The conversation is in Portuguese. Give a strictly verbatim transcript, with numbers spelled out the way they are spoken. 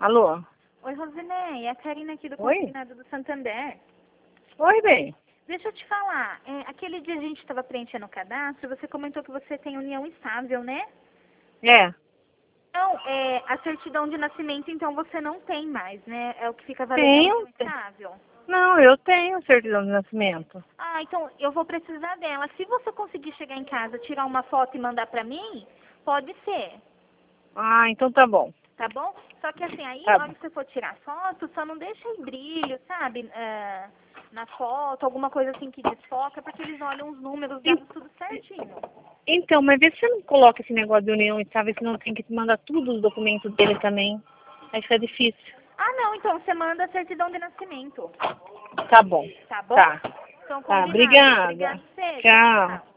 Alô? Oi, Rosineia, é a Karina aqui do Oi? Consignado do Santander. Oi, bem. Deixa eu te falar, é, aquele dia a gente estava preenchendo o cadastro, você comentou que você tem união estável, né? É, Então, é, a certidão de nascimento, então, você não tem mais, né? É o que fica valendo a tenho. união estável. Não, eu tenho certidão de nascimento. Ah, então, eu vou precisar dela. Se você conseguir chegar em casa, tirar uma foto e mandar pra mim, pode ser, Ah, então tá bom. tá bom? Só que assim, aí, Tá na hora bom. que você for tirar foto, só não deixa em brilho, sabe? Ah, na foto, alguma coisa assim que desfoca, porque eles olham os números En- delas tudo certinho. Então, mas vê se você não coloca esse negócio de união estável, senão tem que mandar tudo os documentos dele também. Aí fica difícil. Ah, não, então você manda a certidão de nascimento, Tá bom. tá bom? Tá. Então, Tá, combinado. obrigada. Obrigada, você. Tchau, Tchau. tchau.